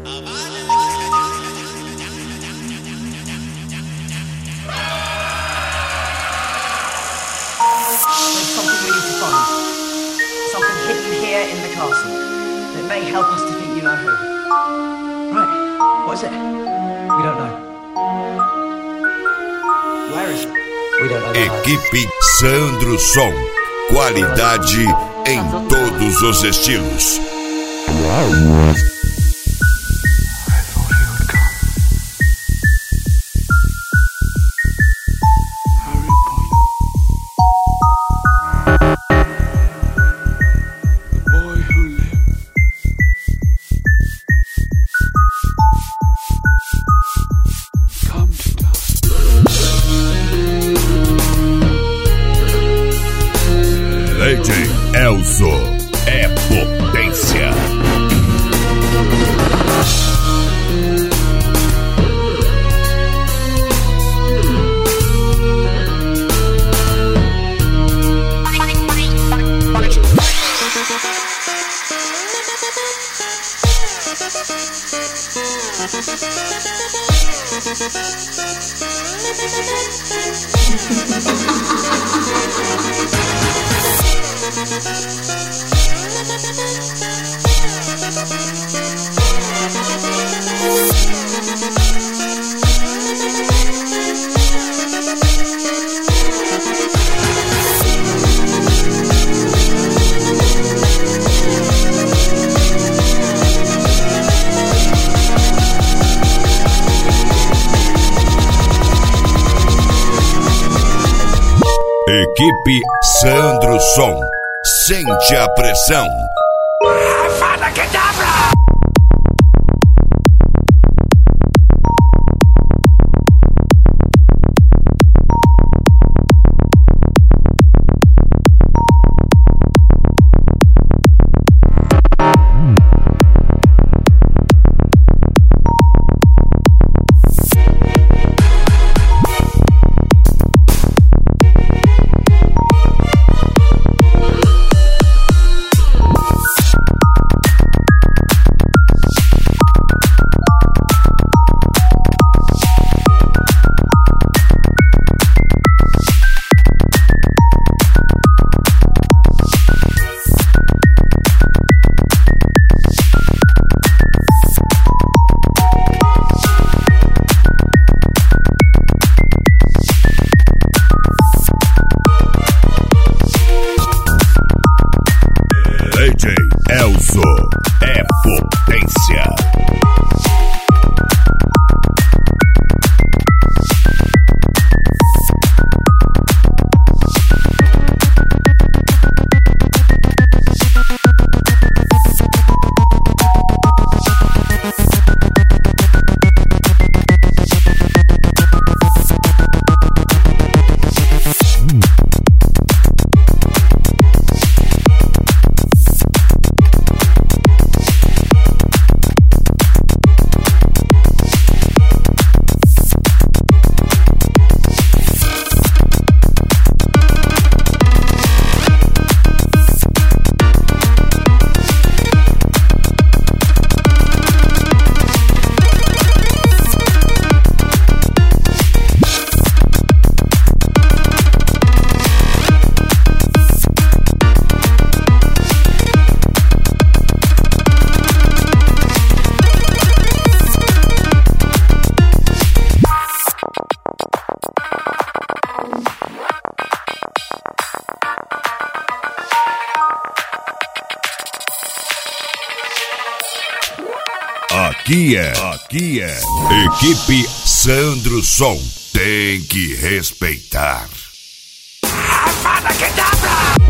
something we need to find. Something hidden here in the castle that may help us defeat you know who. Right, what is it? We don't know. Where is it? We don't know. Equipe Sandro Som. Qualidade em todos os estilos. DJ Elzo é potência. Equipe Sandro Som. Sente a pressão. Avada Kedavra! DJ Elzo é potência. Aqui é Equipe Sandro Som. Tem que respeitar. Avada Kedavra!